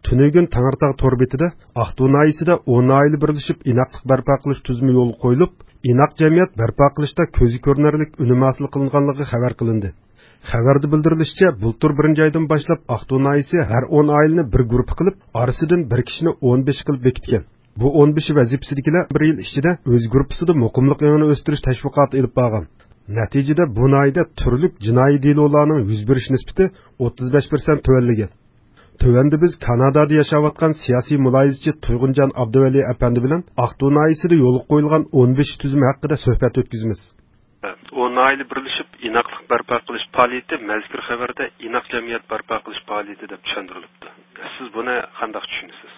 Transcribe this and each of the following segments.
Tünügün Tanırtaq tor betida Aqtu nayisida 10 oila birlashib inoqlik barpo qilish tuzumi yo'l qo'yilib, inoq jamiyat barpo qilishda ko'zi ko'rinarlik unum hosil qilinganligi xabar qilindi. Xabarda bildirilishicha, bultur birinchi oydan boshlab Aqtu nayisi har 10 oilani bir guruh qilib, orasidan bir kishini 15 qilib bekitgan. Bu 15 vazifasidagilar bir yil ichida o'z guruhida muqimlik yong'ini o'stirish tashviqoti olib borgan. Natijada bu nayda turli jinoiy delolarning yuz berish nisbati 35% tuvanlagan. Tövəndə biz Kanadada yaşayotgan siyasi muloyizchi Tuyg'unjon Abduvali apandi bilan Aqtu nayisida yo'l qo'yilgan 15 tuzum haqida suhbat o'tkazamiz. O naili birlashib inoqlik barpo qilish faoliyati mazkur xabarda inoq jamiyat barpo qilish faoliyati deb tushuntirilibdi. Siz buni qanday tushunasiz?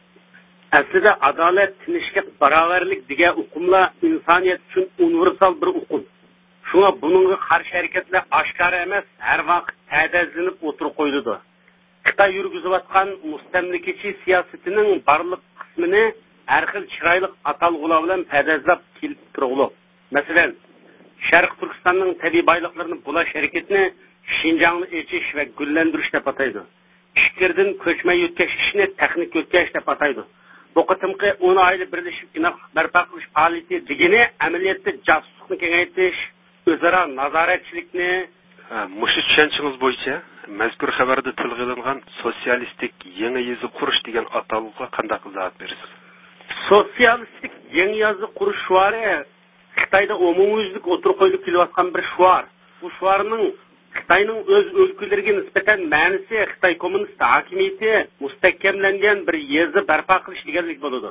Aslida adolat, tinchlik, barobarlik degan uqumlar insoniyat uchun universal bir uqum. Shunga buningga qarshi harakatlar oshkora emas, har vaqt ta'dazlanib o'tirib qo'yildi. Xitoy yurgizayotgan mustamlikachi siyosatining barliq qismini har xil chiroyli atalg'ular bilan ta'dazlab kelib turibdi. Masalan, Sharq Turkistonning tabiiy boyliklarini bulash harakatini Xinjiangni echish va gullantirish deb ataydi. Ishkirdan ko'chma yo'tkazishni texnik yo'tkazish deb ataydi. Bu qitimqi 10 oila birlashib inoqlik barpo qilish faoliyati degani amaliyotda jasuslikni kengaytirish, o'zaro nazoratchilikni Mush tushanchingiz bo'yicha mazkur xabarda tilga olingan sotsialistik yangi yezi qurish degan atalg'uga qanday izoh berasiz? Sotsialistik yangi yezi qurish shuari Xitoyda umumyuzlik o'tirib qo'yilib kelayotgan bir shuar. Bu shuarning Xitoyning o'z o'lkalariga nisbatan ma'nosi Xitoy kommunist hokimiyati mustahkamlangan bir yezi barpo qilish deganlik bo'ladi.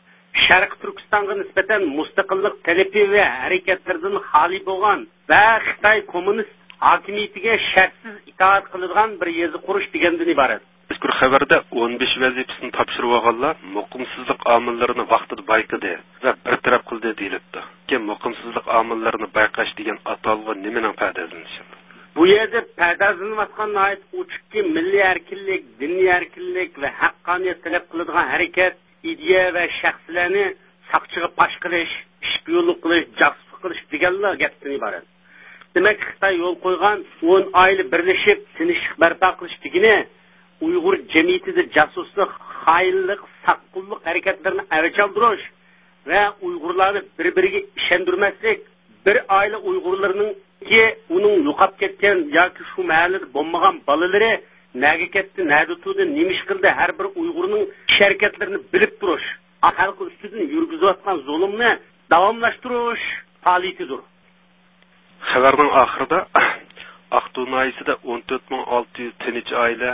Sharq Turkistonga nisbatan mustaqillik talabi va harakatlardan xoli bo'lgan va Xitoy kommunist hokimiyatiga shartsiz itoat qiladigan bir yezi qurish degandan iborat. Mazkur xabarda 15 vazifasini topshirib olganlar muqimsizlik omillarini vaqtida bayqadi va bartaraf qildi deyilibdi. Muqimsizlik omillarini bayqash degan atalg'i nimaning pardazlanishi? Bu yerda pardazlanayotgan ayt uçki milliy erkinlik, diniy erkinlik va haqqoniyat talab qiladigan harakat, ideya va shaxslarni saqchiga pash qilish, shpiyonlik qilish, jasuslik qilish deganlar gapdan iborat. Demak, Xitoy yo'l qo'ygan 10 oila birlashib tinchlik barpo qilish degani Uyg'ur jamiyatida jasuslik, xainlik, saqqulluk harakatlarini avj oldirish va Uyg'urlarni bir-biriga ishontirmaslik, bir oila Uyg'urlarning uning yo'qolib ketgan yoki shu mahallada bo'lmagan bolalari nega ketdi, nega turdi, nima ish qildi, har bir Uyg'urning harakatlarini bilib turish, xalq ustidan yurgizayotgan zulmni davomlashtirish faoliyatidir. Xabarning oxirida Aqtu nayisida 14600 tinch oila,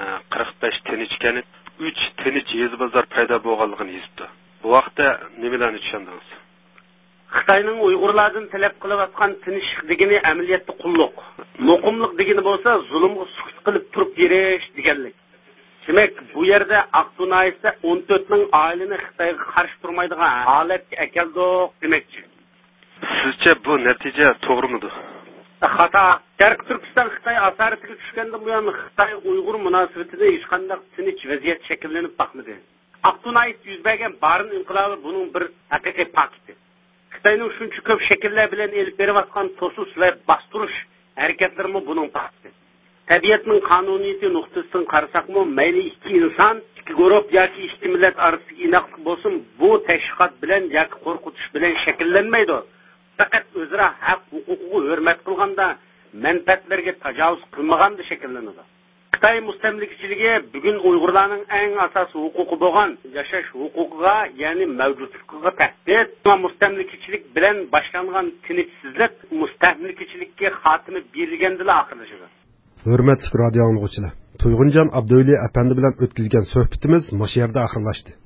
45 tinch kanit, 3 tinch yezi bozor paydo bo'lganligini yozibdi. Bu vaqtda nimalarni tushundingiz? Xitoyning Uyg'urlardan talab qilayotgan tinchlik degani amaliyotda qulluq. Muqimlik degani bo'lsa, zulmga sukut qilib turib berish deganlik. Demak, bu yerda Aqtu nayisida 14 ming oilani Xitoyga qarshi turmaydigan holatga akeldik demakchi. Sizcha bu natija to'g'rimidir? Xato. Sharq Turkiston Xitoy asaratiga tushgandan buyon Xitoy Uyg'ur munosabatida hech qanday tinch vaziyat shakllanib boqmadi. Aqtu nayis yuz bergan Barin inqilobi buning bir haqiqiy fakti. Xitoyning shuncha ko'p shakllar bilan elib berayotgan to'sish va bostirish harakatlarimi buning fakti. Tabiatning qonuniyati nuqtasidan qarasaqmi, mayli ikki inson, ikki guruh yoki ikki millat orasidagi inoqlik bo'lsin, bu tashviqot bilan yoki qo'rqitish bilan shakllanmaydi. Faqat o'zaro haq huquqiga hurmat qilganda, manfaatlarga tajovuz qilmaganda shakllanadi. Xitoy mustamlikachiligi bugun Uyg'urlarning eng asosiy huquqi bo'lgan yashash huquqiga, ya'ni mavjudlikka tahdid va mustamlikachilik bilan boshlangan tinchsizlik mustamlikachilikka xotimi berilgandila oxirlashadi. Hurmatli radio anglag'uchilar, Tuyg'unjon Abduvali apandi bilan o'tkazgan suhbatimiz mana shu yerda oxirlashdi.